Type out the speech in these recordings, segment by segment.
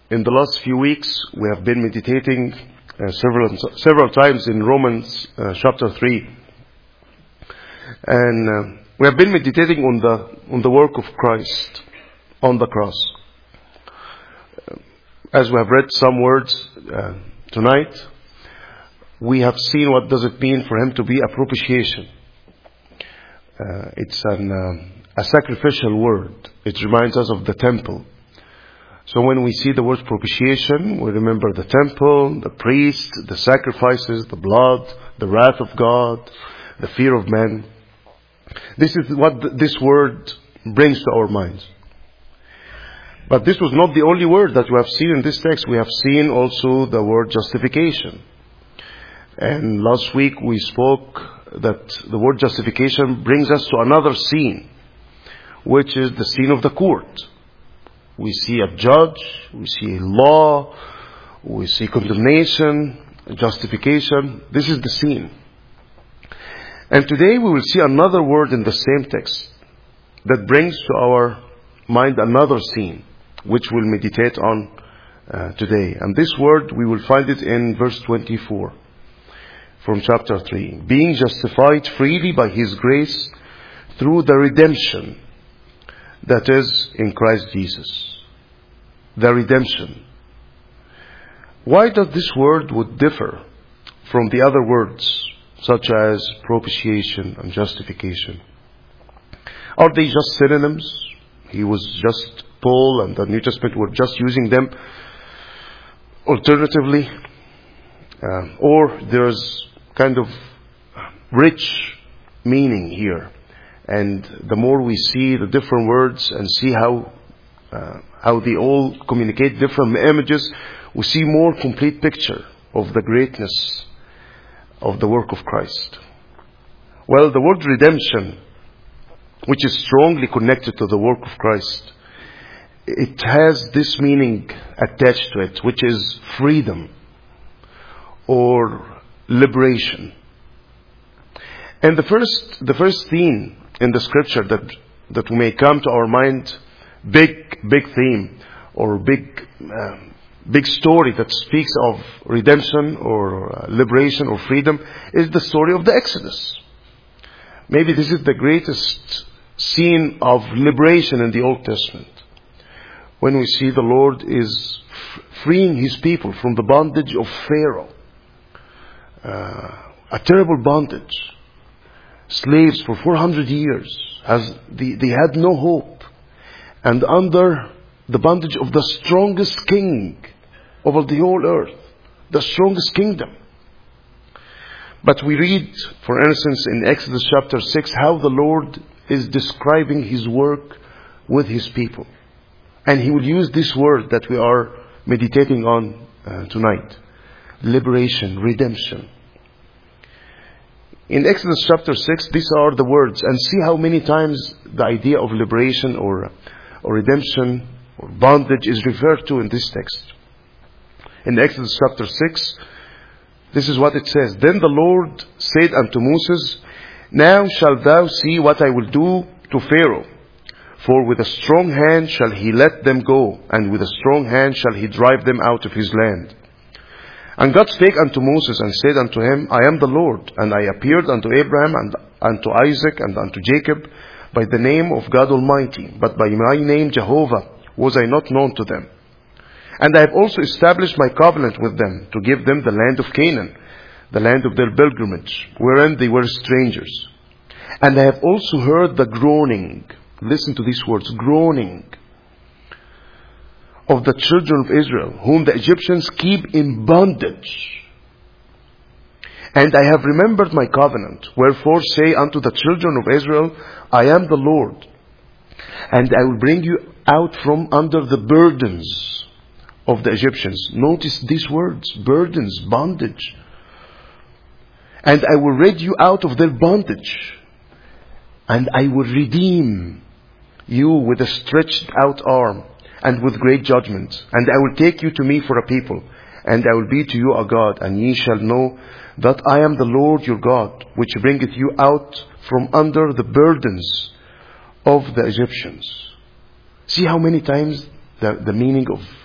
In the last few weeks, we have been meditating several times in Romans chapter 3. And we have been meditating on the work of Christ on the cross. As we have read some words tonight, we have seen what does it mean for Him to be a propitiation. It's a sacrificial word. It reminds us of the temple. So when we see the word propitiation, we remember the temple, the priest, the sacrifices, the blood, the wrath of God, the fear of men. This is what this word brings to our minds. But this was not the only word that we have seen in this text. We have seen also the word justification. And last week we spoke that the word justification brings us to another scene, which is the scene of the court. We see a judge, we see a law, we see condemnation, justification. This is the scene. And today we will see another word in the same text that brings to our mind another scene, which we'll meditate on today. And this word, we will find it in verse 24 from chapter 3. Being justified freely by His grace through the redemption that is in Christ Jesus. The redemption. Why does this word would differ from the other words such as propitiation and justification? Are they just synonyms? Paul and the New Testament were just using them alternatively? Or there's kind of rich meaning here? And the more we see the different words and see how they all communicate different images, we see more complete picture of the greatness of the work of Christ. Well, the word redemption, which is strongly connected to the work of Christ, it has this meaning attached to it, which is freedom or liberation. And the first theme in the scripture that may come to our mind, big theme or big story that speaks of redemption or liberation or freedom, is the story of the Exodus. Maybe this is the greatest scene of liberation in the Old Testament, when we see the Lord is freeing His people from the bondage of Pharaoh, a terrible bondage. Slaves for 400 years, they had no hope, and under the bondage of the strongest king over the whole earth, the strongest kingdom. But we read, for instance, in Exodus chapter 6, how the Lord is describing His work with His people. And He will use this word that we are meditating on tonight. Liberation, redemption. In Exodus chapter 6, these are the words. And see how many times the idea of liberation or redemption or bondage is referred to in this text. In Exodus chapter 6, this is what it says. Then the Lord said unto Moses, Now shalt thou see what I will do to Pharaoh. For with a strong hand shall he let them go, and with a strong hand shall he drive them out of his land. And God spake unto Moses, and said unto him, I am the Lord, and I appeared unto Abraham, and unto Isaac, and unto Jacob, by the name of God Almighty, but by my name Jehovah was I not known to them. And I have also established my covenant with them, to give them the land of Canaan, the land of their pilgrimage, wherein they were strangers. And I have also heard the groaning, listen to these words, groaning, of the children of Israel, whom the Egyptians keep in bondage. And I have remembered my covenant. Wherefore say unto the children of Israel, I am the Lord. And I will bring you out from under the burdens of the Egyptians. Notice these words, burdens, bondage. And I will rid you out of their bondage. And I will redeem you with a stretched out arm, and with great judgment. And I will take you to me for a people, and I will be to you a God, and ye shall know that I am the Lord your God, which bringeth you out from under the burdens of the Egyptians. See how many times the meaning of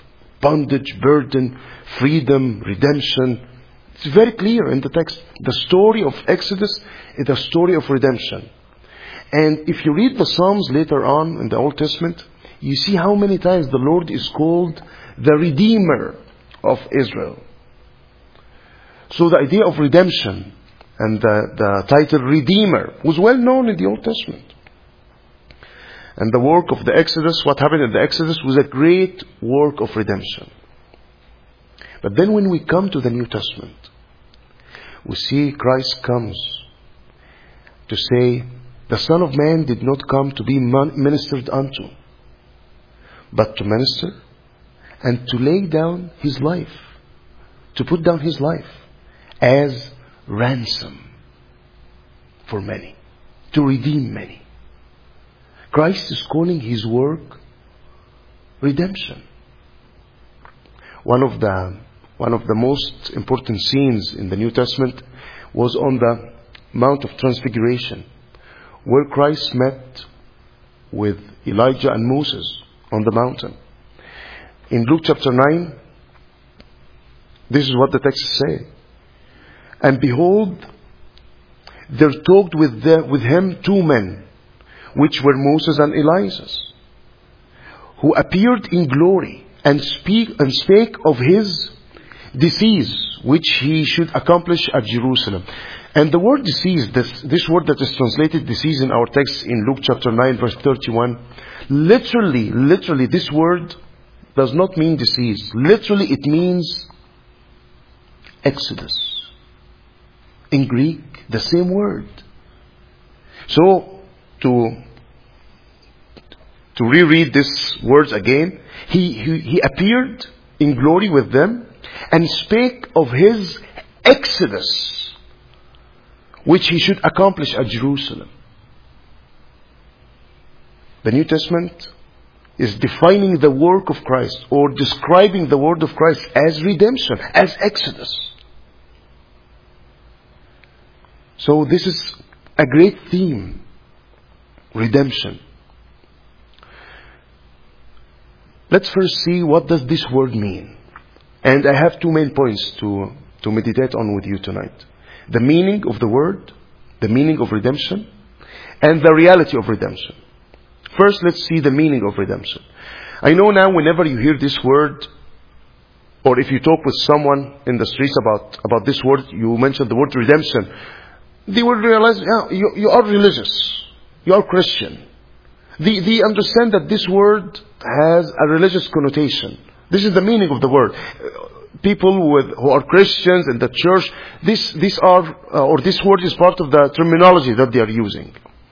bondage, burden, freedom, redemption. It's very clear in the text. The story of Exodus is the story of redemption. And if you read the Psalms later on in the Old Testament, you see how many times the Lord is called the Redeemer of Israel. So the idea of redemption and the title Redeemer was well known in the Old Testament. And the work of the Exodus, what happened in the Exodus was a great work of redemption. But then when we come to the New Testament, we see Christ comes to say, the Son of Man did not come to be ministered unto, but to minister and to lay down His life, to put down His life as ransom for many, to redeem many. Christ is calling His work redemption. One of the most important scenes in the New Testament was on the Mount of Transfiguration, where Christ met with Elijah and Moses on the mountain. In Luke chapter 9, this is what the text says. And behold, there talked with him two men, which were Moses and Elias, who appeared in glory and spake of His disease, which He should accomplish at Jerusalem. And the word disease, this word that is translated disease in our text in Luke chapter 9 verse 31, literally this word does not mean disease. Literally it means Exodus. In Greek, the same word. So, to reread these words again, he appeared in glory with them and spake of His Exodus, which He should accomplish at Jerusalem. The New Testament is defining the work of Christ, or describing the word of Christ as redemption, as Exodus. So this is a great theme, redemption. Let's first see what does this word mean. And I have two main points to meditate on with you tonight. The meaning of the word, the meaning of redemption, and the reality of redemption. First, let's see the meaning of redemption. I know now whenever you hear this word, or if you talk with someone in the streets about this word, you mention the word redemption, they will realize, you are religious. You are Christian. They understand that this word has a religious connotation. This is the meaning of the word. People who are Christians in the church, this word is part of the terminology that they are using.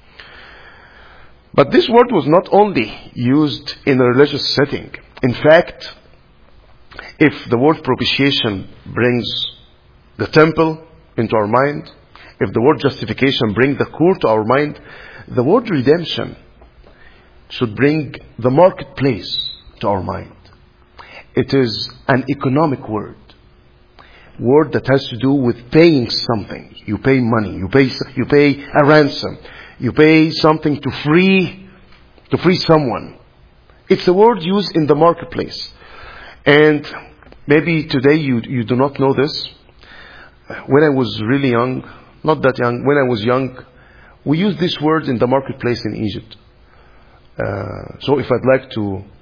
But this word was not only used in a religious setting. In fact, if the word propitiation brings the temple into our mind, if the word justification brings the court to our mind, the word redemption should bring the marketplace to our mind. It is an economic word that has to do with paying something. You pay money, you pay a ransom, you pay something to free someone. It's a word used in the marketplace. And maybe today you do not know this. When I was really young, not that young, when I was young, we used this word in the marketplace in Egypt. So if I'd like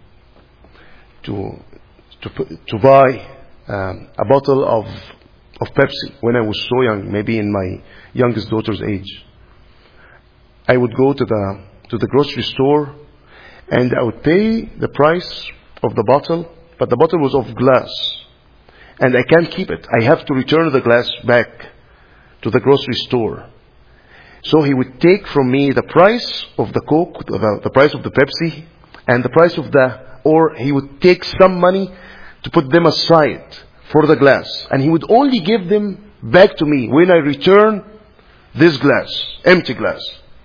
to buy a bottle of Pepsi when I was so young, maybe in my youngest daughter's age, I would go to the grocery store and I would pay the price of the bottle, but the bottle was of glass and I can't keep it. I have to return the glass back to the grocery store. So he would take from me the price of the Coke, the price of the Pepsi, and the price of or he would take some money to put them aside for the glass. And he would only give them back to me when I return this glass, empty glass.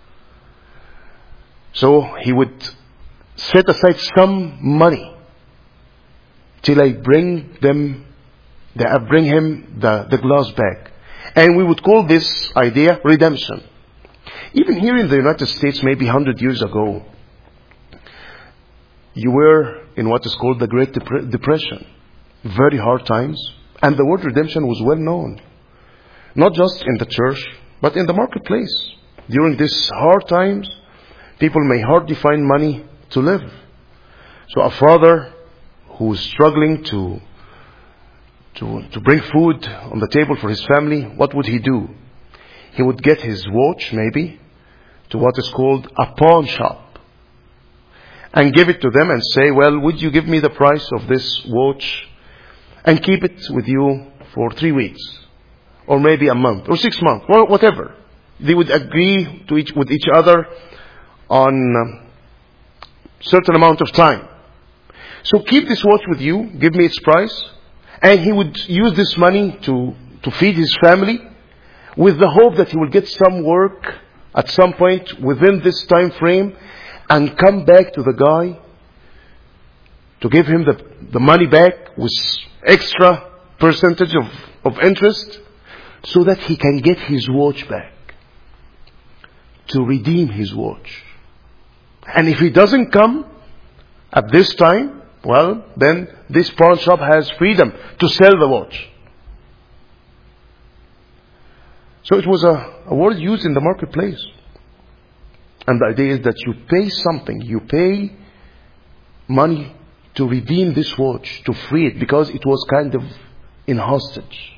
So he would set aside some money till I bring him the glass back. And we would call this idea redemption. Even here in the United States, maybe 100 years ago, you were in what is called the Great Depression. very hard times, and the word redemption was well known. Not just in the church, but in the marketplace. During these hard times, people may hardly find money to live. So a father who is struggling to bring food on the table for his family, what would he do? He would get his watch, maybe, to what is called a pawn shop, and give it to them and say, well, would you give me the price of this watch and keep it with you for 3 weeks, or maybe a month, or 6 months, or whatever. They would agree with each other on certain amount of time. So keep this watch with you, give me its price, and he would use this money to feed his family, with the hope that he will get some work at some point within this time frame and come back to the guy to give him the money back with extra percentage of interest, so that he can get his watch back, to redeem his watch. And if he doesn't come at this time, well, then this pawn shop has freedom to sell the watch. So it was a word used in the marketplace. And the idea is that you pay something, you pay money to redeem this watch, to free it, because it was kind of in hostage.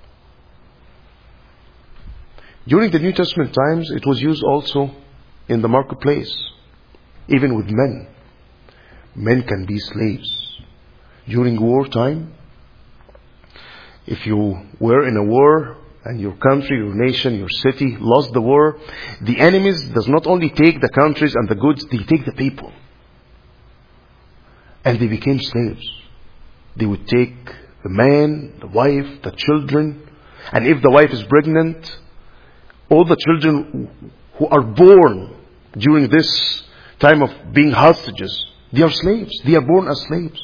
During the New Testament times, it was used also in the marketplace, even with men. Men can be slaves. During wartime, if you were in a war and your country, your nation, your city lost the war, the enemies does not only take the countries and the goods, they take the people. And they became slaves. They would take the man, the wife, the children, and if the wife is pregnant, all the children who are born during this time of being hostages, they are slaves. They are born as slaves.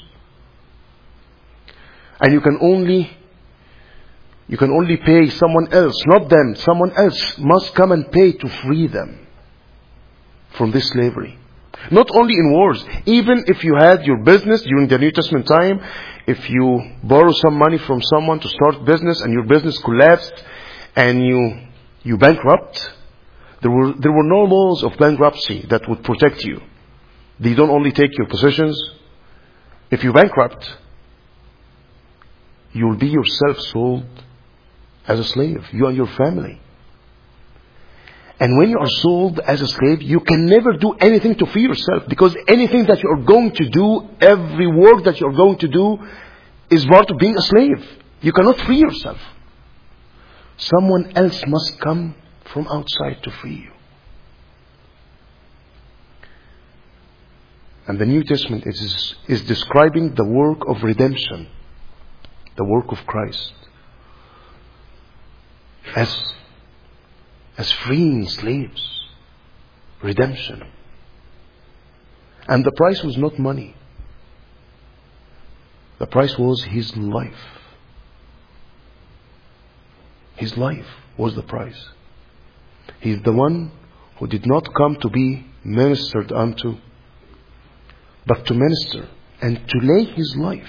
And you can only pay someone else, not them. Someone else must come and pay to free them from this slavery. Not only in wars, even if you had your business during the New Testament time, if you borrow some money from someone to start business and your business collapsed and you bankrupt, there were no laws of bankruptcy that would protect you. They don't only take your possessions. If you bankrupt, you will be yourself sold as a slave, you and your family. And when you are sold as a slave, you can never do anything to free yourself, because anything that you are going to do, every work that you are going to do, is part of being a slave. You cannot free yourself. Someone else must come from outside to free you. And the New Testament is describing the work of redemption, the work of Christ, as freeing slaves, redemption. And the price was not money. The price was his life. His life was the price. He is the one who did not come to be ministered unto, but to minister and to lay his life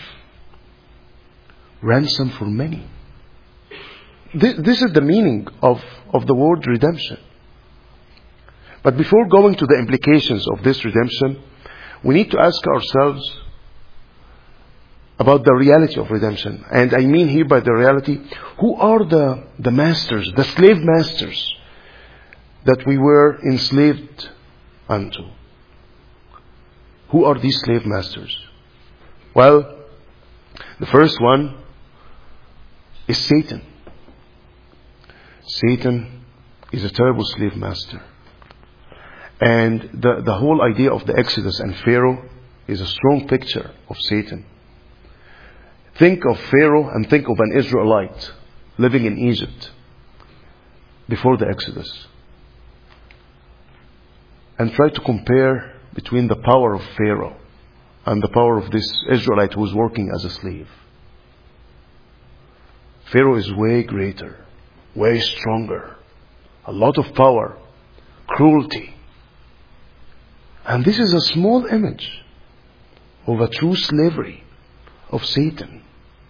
ransom for many. This is the meaning of the word redemption. But before going to the implications of this redemption, we need to ask ourselves about the reality of redemption. And I mean here by the reality, who are the masters, the slave masters that we were enslaved unto? Who are these slave masters? Well, the first one is Satan. Satan is a terrible slave master. And the whole idea of the Exodus and Pharaoh is a strong picture of Satan. Think of Pharaoh and think of an Israelite living in Egypt before the Exodus. And try to compare between the power of Pharaoh and the power of this Israelite who is working as a slave. Pharaoh is way greater, way stronger, a lot of power, cruelty. And this is a small image of a true slavery of Satan.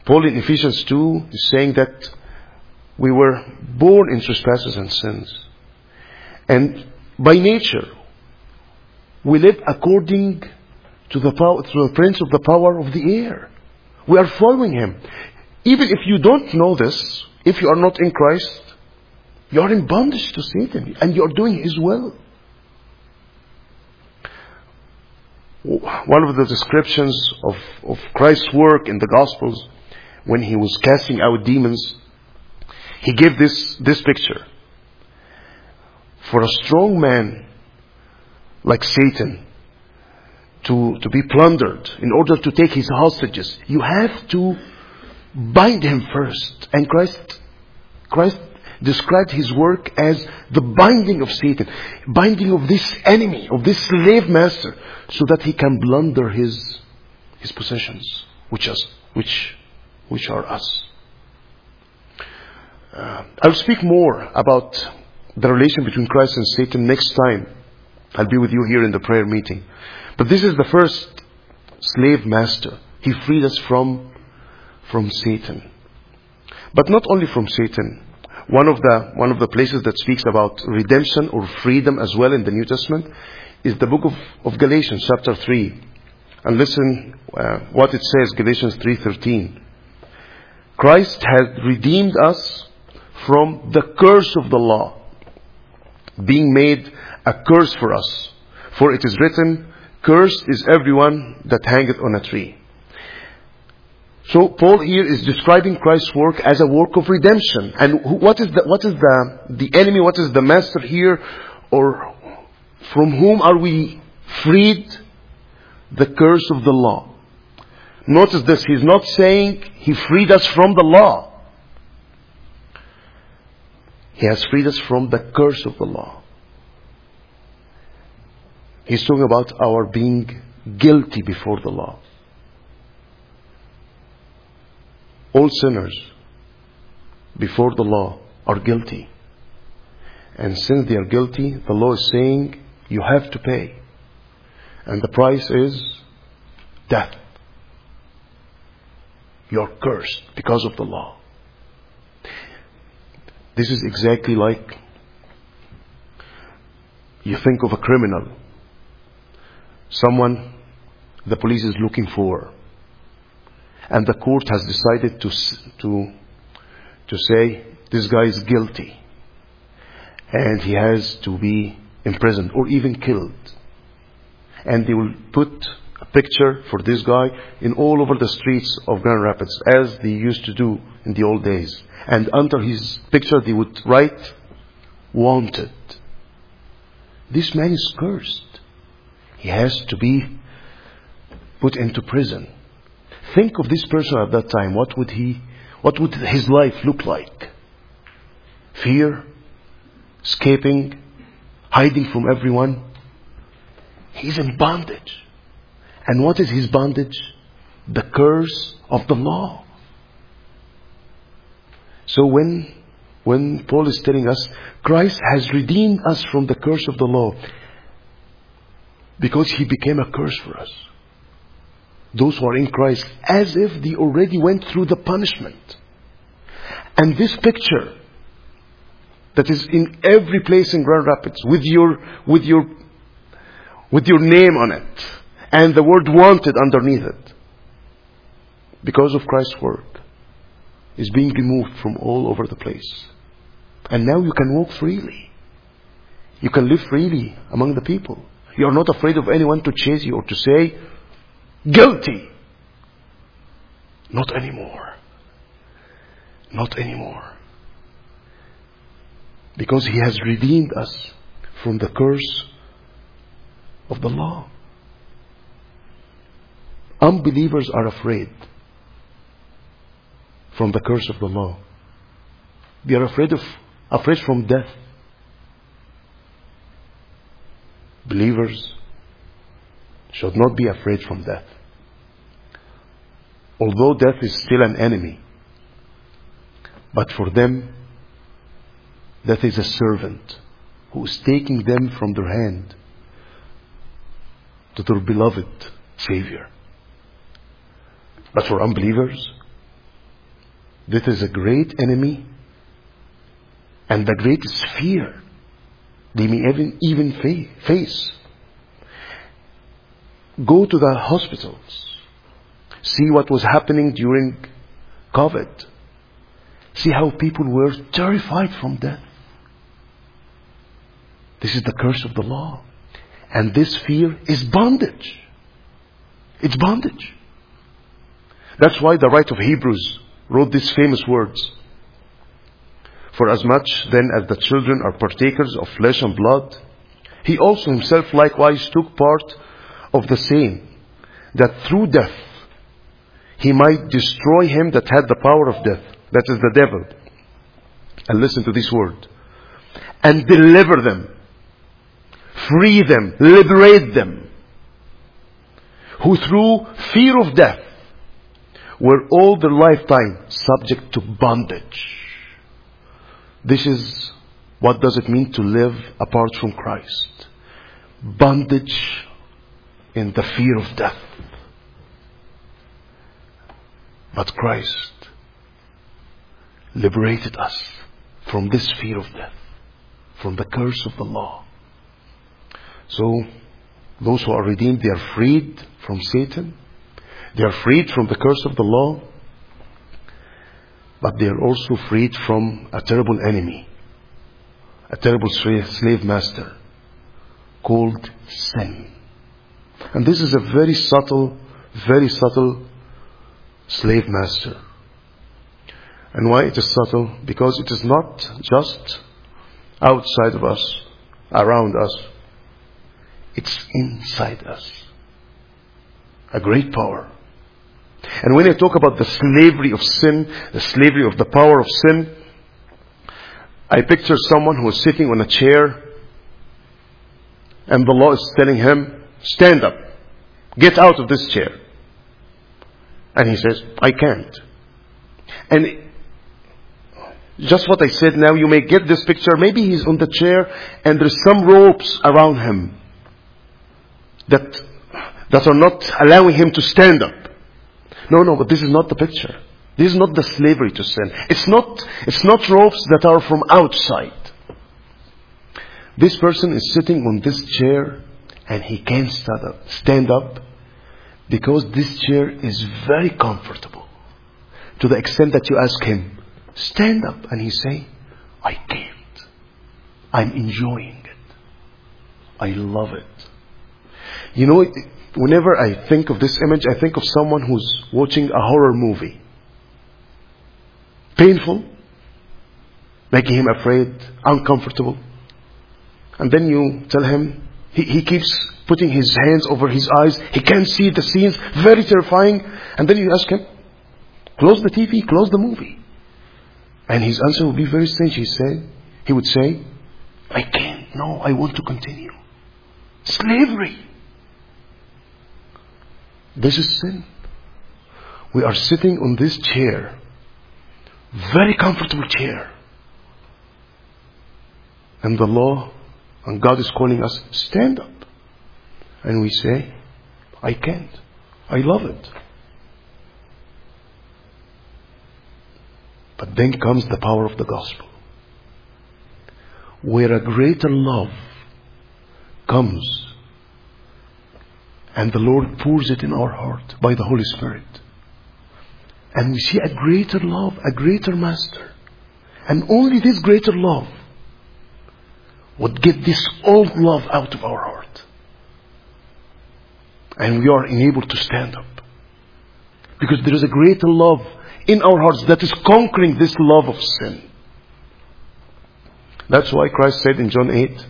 Paul in Ephesians 2 is saying that we were born in trespasses and sins. And by nature, we live according to the prince of the power of the air. We are following him. Even if you don't know this, if you are not in Christ, you are in bondage to Satan and you are doing his will. One of the descriptions of Christ's work in the Gospels, when he was casting out demons, he gave this picture. For a strong man like Satan to be plundered, in order to take his hostages, you have to bind him first. And Christ described his work as the binding of Satan, binding of this enemy, of this slave master, so that he can plunder his possessions, which are us. I'll speak more about the relation between Christ and Satan next time. I'll be with you here in the prayer meeting. But this is the first slave master. He freed us from Satan. But not only from Satan. One of the places that speaks about redemption or freedom as well in the New Testament is the book of Galatians chapter 3. And listen what it says, Galatians 3:13. Christ has redeemed us from the curse of the law, being made a curse for us. For it is written, cursed is everyone that hangeth on a tree. So Paul here is describing Christ's work as a work of redemption. And what is the enemy? What is the master here? Or from whom are we freed? The curse of the law. Notice this, he's not saying he freed us from the law. He has freed us from the curse of the law. He's talking about our being guilty before the law. All sinners before the law are guilty. And since they are guilty, the law is saying you have to pay. And the price is death. You're cursed because of the law. This is exactly like you think of a criminal. Someone the police is looking for. And the court has decided to say this guy is guilty. And he has to be imprisoned or even killed. And they will put a picture for this guy in all over the streets of Grand Rapids, as they used to do in the old days. And under his picture they would write, wanted. This man is cursed. He has to be put into prison. Think of this person at that time. What would his life look like? Fear, escaping, hiding from everyone. He's in bondage. And what is his bondage? The curse of the law. So when Paul is telling us, Christ has redeemed us from the curse of the law, because he became a curse for us. Those who are in Christ, as if they already went through the punishment. And this picture that is in every place in Grand Rapids, with your name on it, and the word wanted underneath it, because of Christ's work, is being removed from all over the place. And now you can walk freely. You can live freely among the people. You are not afraid of anyone to chase you or to say, guilty. Not anymore. Not anymore. Because he has redeemed us from the curse of the law. Unbelievers are afraid from the curse of the law. They are afraid from death. Believers should not be afraid from death. Although death is still an enemy, but for them, death is a servant who is taking them from their hand to their beloved Savior. But for unbelievers, This is a great enemy and the greatest fear they may even face. Go to the hospitals. See what was happening during COVID. See how people were terrified from death. This is the curse of the law. And this fear is bondage. It's bondage. That's why the writer of Hebrews wrote these famous words. For as much then as the children are partakers of flesh and blood, he also himself likewise took part of the same, that through death he might destroy him that had the power of death, that is the devil. And listen to this word. And deliver them, free them, liberate them, who through fear of death were all their lifetime subject to bondage. This is what does it mean to live apart from Christ. Bondage in the fear of death. But Christ liberated us from this fear of death, from the curse of the law. So, those who are redeemed, they are freed from Satan. They are freed from the curse of the law. But they are also freed from a terrible enemy, a terrible slave master called sin. And this is a very subtle slave master. And why it is subtle? Because it is not just outside of us, around us. It's inside us. A great power. And when I talk about the slavery of sin, the slavery of the power of sin, I picture someone who is sitting on a chair and the law is telling him, stand up, get out of this chair. And he says, I can't. And just what I said now, you may get this picture. Maybe he's on the chair and there's some ropes around him that are not allowing him to stand up. No, but this is not the picture. This is not the slavery to sin. It's not ropes that are from outside. This person is sitting on this chair and he can't stand up because this chair is very comfortable. To the extent that you ask him, stand up, and he say, I can't. I'm enjoying it. I love it. You know, whenever I think of this image, I think of someone who's watching a horror movie. Painful, making him afraid, uncomfortable. And then you tell him, he keeps putting his hands over his eyes. He can't see the scenes, very terrifying. And then you ask him, close the TV, close the movie. And his answer would be very strange. He would say, I can't. No, I want to continue. Slavery. This is sin. We are sitting on this chair, very comfortable chair. And the law and God is calling us, stand up. And we say, I can't. I love it. But then comes the power of the gospel, where a greater love comes and the Lord pours it in our heart by the Holy Spirit. And we see a greater love, a greater master. And only this greater love would get this old love out of our heart. And we are enabled to stand up. Because there is a greater love in our hearts that is conquering this love of sin. That's why Christ said in John 8,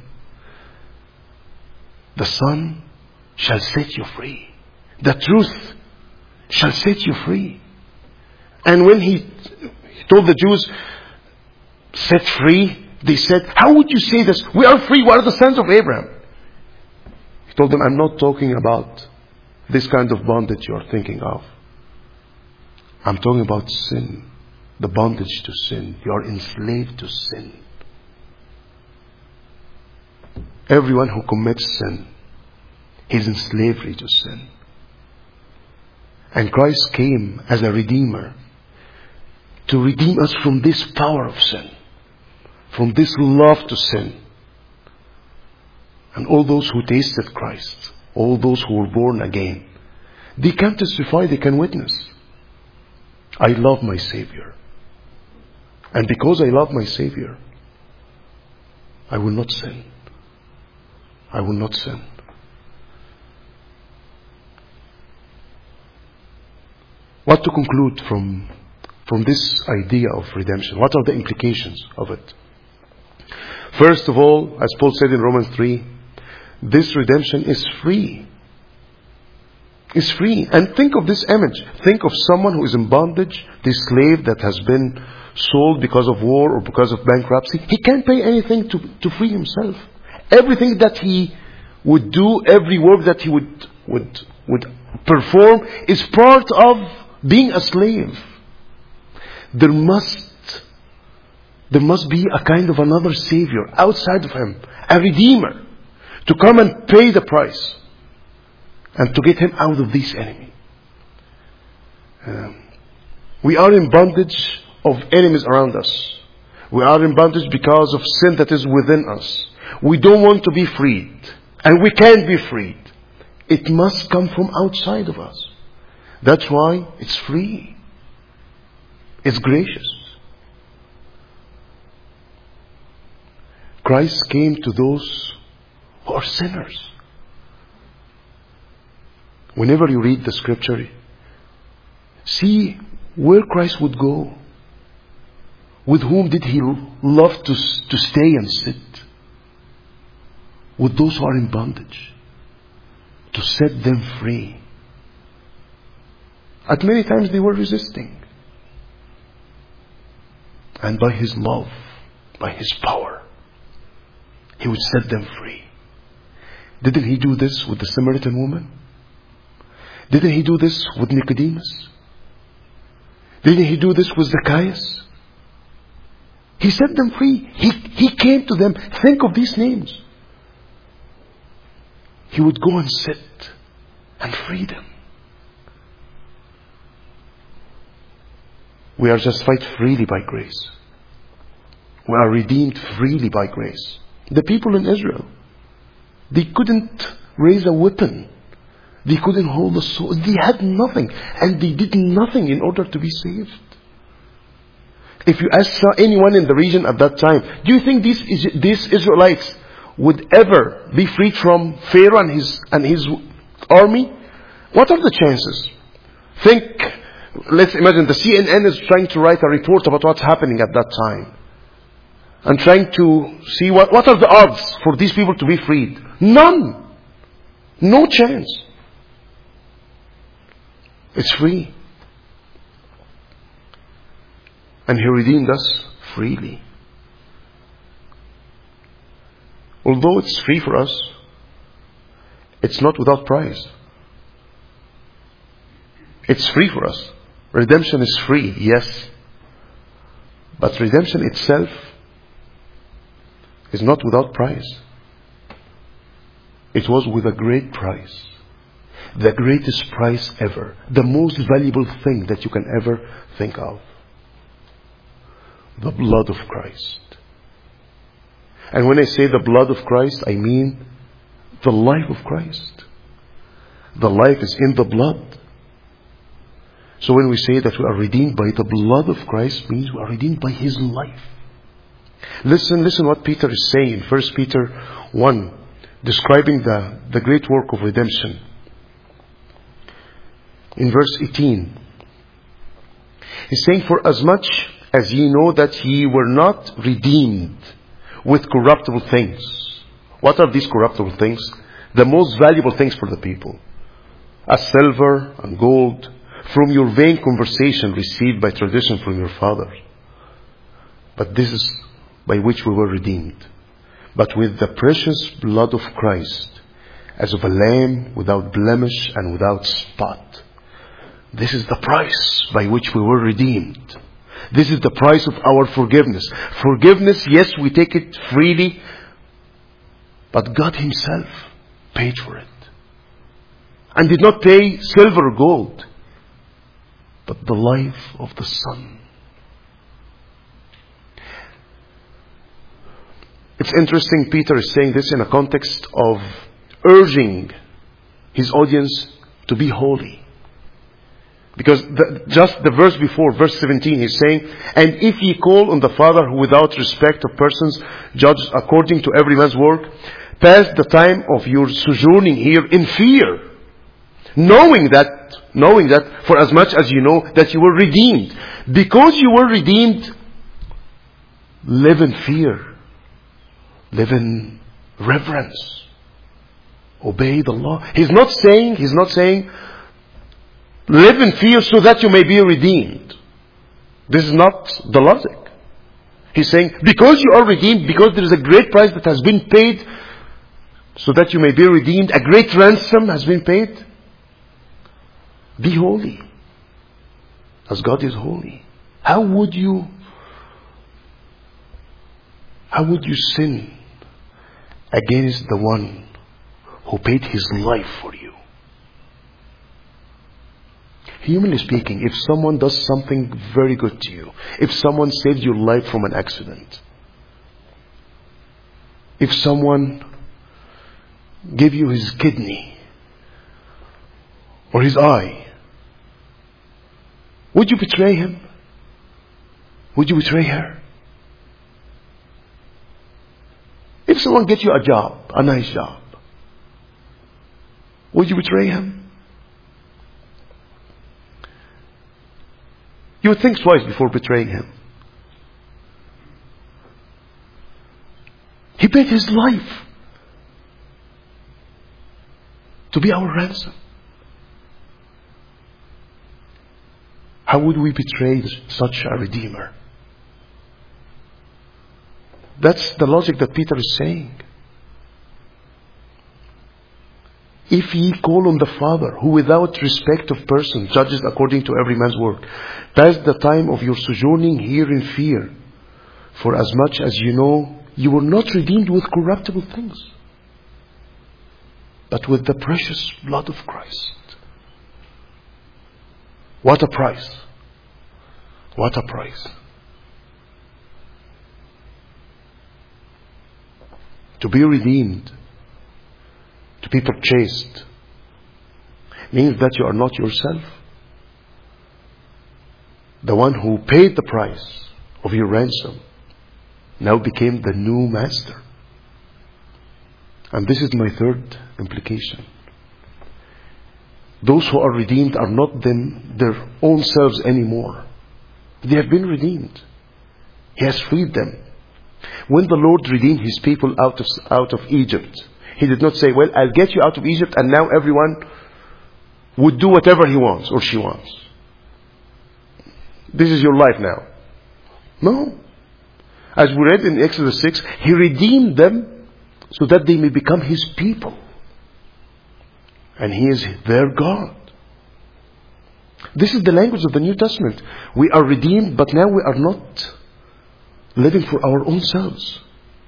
the Son shall set you free. The truth shall set you free. And when he told the Jews, set free, they said, how would you say this? We are free. We are the sons of Abraham. He told them, I'm not talking about this kind of bondage you are thinking of. I'm talking about sin. The bondage to sin. You are enslaved to sin. Everyone who commits sin is in slavery to sin. And Christ came as a redeemer to redeem us from this power of sin, from this love to sin. And all those who tasted Christ, all those who were born again, they can testify, they can witness. I love my Savior. And because I love my Savior, I will not sin. I will not sin. What to conclude from this idea of redemption? What are the implications of it? First of all, as Paul said in Romans 3, this redemption is free. It's free. And think of this image. Think of someone who is in bondage, this slave that has been sold because of war or because of bankruptcy. He can't pay anything to free himself. Everything that he would do, every work that he would perform is part of being a slave. There must be a kind of another Savior outside of him, a Redeemer, to come and pay the price and to get him out of this enemy. We are in bondage of enemies around us. We are in bondage because of sin that is within us. We don't want to be freed, and we can't be freed. It must come from outside of us. That's why it's free. It's gracious. Christ came to those who are sinners. Whenever you read the scripture, see where Christ would go. With whom did he love to stay and sit? With those who are in bondage, to set them free. At many times they were resisting. And by his love, by his power, he would set them free. Didn't he do this with the Samaritan woman? Didn't he do this with Nicodemus? Didn't he do this with Zacchaeus? He set them free. He came to them. Think of these names. He would go and sit and free them. We are justified freely by grace. We are redeemed freely by grace. The people in Israel, they couldn't raise a weapon. They couldn't hold a sword. They had nothing. And they did nothing in order to be saved. If you ask anyone in the region at that time, do you think these Israelites would ever be freed from Pharaoh and his army? What are the chances? Let's imagine the CNN is trying to write a report about what's happening at that time. And trying to see what are the odds for these people to be freed. None. No chance. It's free. And he redeemed us freely. Although it's free for us, it's not without price. It's free for us. Redemption is free, yes. But redemption itself is not without price. It was with a great price. The greatest price ever. The most valuable thing that you can ever think of. The blood of Christ. And when I say the blood of Christ, I mean the life of Christ. The life is in the blood. So when we say that we are redeemed by the blood of Christ, means we are redeemed by his life. Listen what Peter is saying in 1 Peter 1, describing the great work of redemption. In verse 18, he's saying, for as much as ye know that ye were not redeemed with corruptible things. What are these corruptible things? The most valuable things for the people. As silver and gold, from your vain conversation received by tradition from your fathers. But this is by which we were redeemed. But with the precious blood of Christ, as of a lamb without blemish and without spot. This is the price by which we were redeemed. This is the price of our forgiveness. Forgiveness, yes, we take it freely, but God himself paid for it. And did not pay silver or gold, but the life of the Son. It's interesting, Peter is saying this in a context of urging his audience to be holy. Because just the verse before, verse 17, he's saying, and if ye call on the Father who without respect of persons judges according to every man's work, pass the time of your sojourning here in fear, knowing that for as much as you know that you were redeemed. Because you were redeemed, live in fear. Live in reverence. Obey the law. He's not saying, live in fear so that you may be redeemed. This is not the logic. He's saying, because you are redeemed, because there is a great price that has been paid, so that you may be redeemed, a great ransom has been paid, be holy, as God is holy. How would you sin against the one who paid his life for you? Humanly speaking, if someone does something very good to you, if someone saved your life from an accident, if someone gave you his kidney or his eye, would you betray him? Would you betray her? If someone gets you a job, a nice job, would you betray him? You would think twice before betraying him. He paid his life to be our ransom. How would we betray such a Redeemer? That's the logic that Peter is saying. If ye call on the Father, who without respect of person judges according to every man's work, pass the time of your sojourning here in fear, for as much as you know, you were not redeemed with corruptible things, but with the precious blood of Christ. What a price! What a price! To be redeemed, to be purchased, means that you are not yourself. The one who paid the price of your ransom now became the new master. And this is my third implication. Those who are redeemed are not their own selves anymore. They have been redeemed. He has freed them. When the Lord redeemed His people out of Egypt, He did not say, well, I'll get you out of Egypt and now everyone would do whatever he wants or she wants. This is your life now. No. As we read in Exodus 6, He redeemed them so that they may become His people. And He is their God. This is the language of the New Testament. We are redeemed, but now we are not living for our own selves.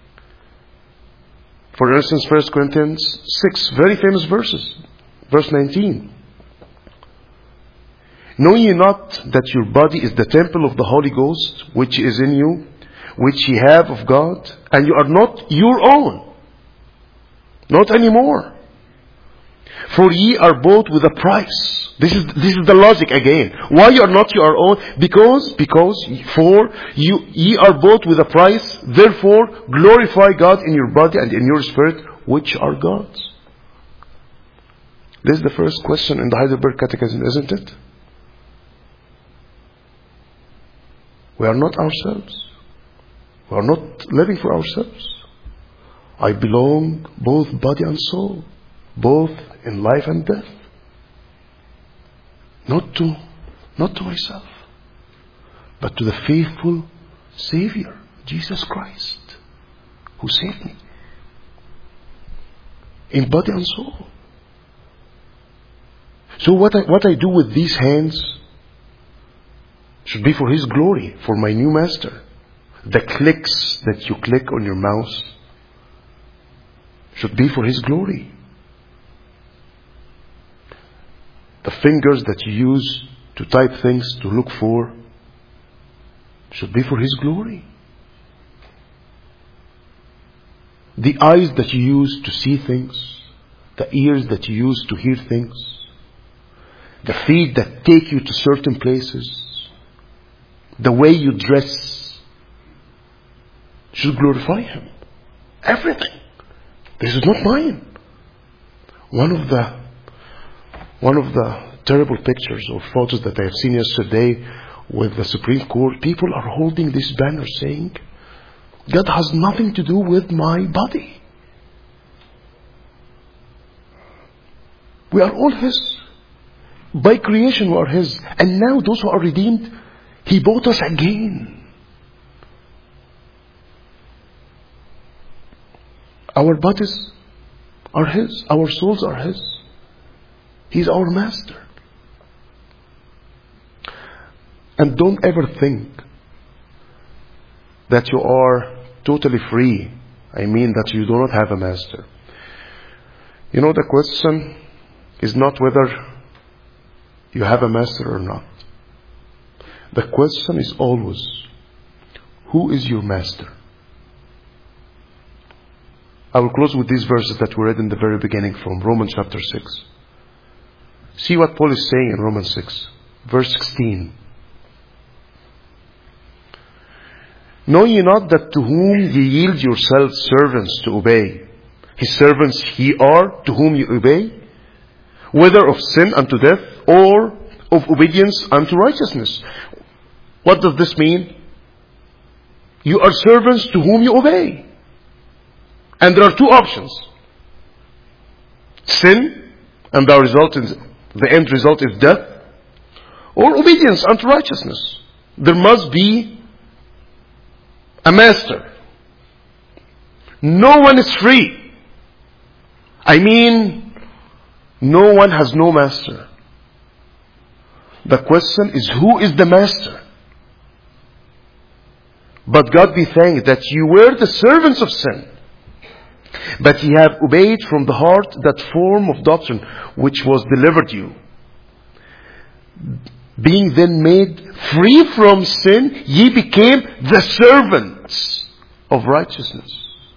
For instance, 1 Corinthians 6, very famous verses. Verse 19. Know ye not that your body is the temple of the Holy Ghost, which is in you, which ye have of God, and you are not your own? Not anymore. For ye are bought with a price. This is the logic again. Why you are not your own? Because for ye are bought with a price. Therefore, glorify God in your body and in your spirit, which are God's. This is the first question in the Heidelberg Catechism, isn't it? We are not ourselves. We are not living for ourselves. I belong both body and soul, both in life and death. Not to myself, but to the faithful Savior, Jesus Christ, who saved me in body and soul. So what I do with these hands should be for His glory, for my new master. The clicks that you click on your mouse should be for His glory. The fingers that you use to type things, to look for, should be for His glory. the eyes that you use to see things, the ears that you use to hear things, the feet that take you to certain places, the way you dress, should glorify Him. Everything. This is not mine. One of the terrible pictures or photos that I have seen yesterday with the Supreme Court, people are holding this banner saying, God has nothing to do with my body. We are all His. By creation we are His. And now those who are redeemed, He bought us again. Our bodies are His. Our souls are His. He's our master. And don't ever think that you are totally free. I mean that you do not have a master. You know, the question is not whether you have a master or not. The question is always, who is your master? I will close with these verses that we read in the very beginning from Romans chapter 6. See what Paul is saying in Romans 6, verse 16. Know ye not that to whom ye yield yourselves servants to obey, His servants ye are to whom ye obey, whether of sin unto death or of obedience unto righteousness? What does this mean? You are servants to whom you obey. And there are two options. Sin, and the end result is death, or obedience unto righteousness. There must be a master. No one is free. I mean, no one has no master. The question is, who is the master? But God be thanked that you were the servants of sin, but ye have obeyed from the heart that form of doctrine which was delivered you. Being then made free from sin, ye became the servants of righteousness.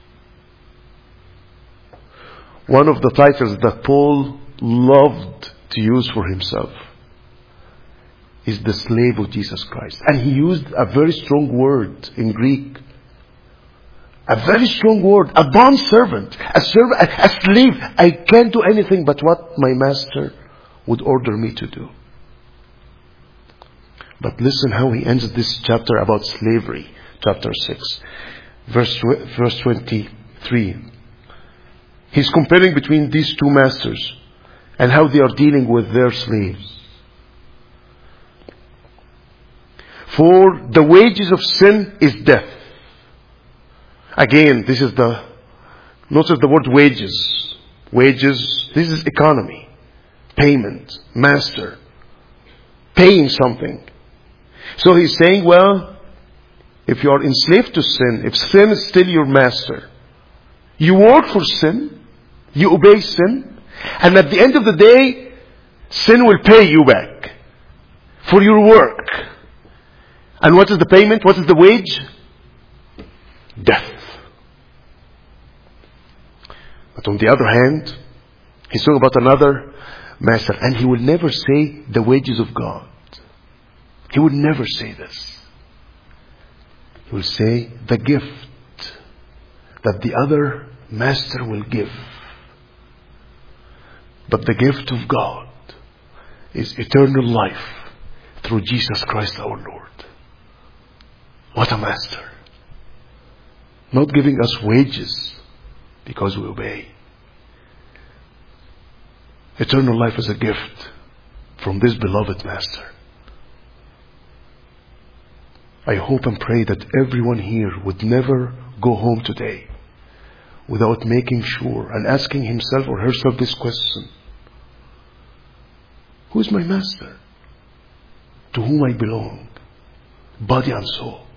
One of the titles that Paul loved to use for himself is the slave of Jesus Christ. And he used a very strong word in Greek. A very strong word. A bond servant. A slave. I can't do anything but what my master would order me to do. But listen how he ends this chapter about slavery. Chapter 6. Verse 23. He's comparing between these two masters and how they are dealing with their slaves. For the wages of sin is death. Again, notice the word wages. Wages, this is economy. Payment. Master. Paying something. So he's saying, well, if you are enslaved to sin, if sin is still your master, you work for sin, you obey sin, and at the end of the day, sin will pay you back for your work. And what is the payment? What is the wage? Death. But on the other hand, he's talking about another master, and he will never say the wages of God. He would never say this. He will say the gift that the other master will give. But the gift of God is eternal life through Jesus Christ our Lord. What a master. Not giving us wages because we obey. Eternal life is a gift from this beloved master. I hope and pray that everyone here would never go home today without making sure and asking himself or herself this question. Who is my master? To whom I belong, body and soul.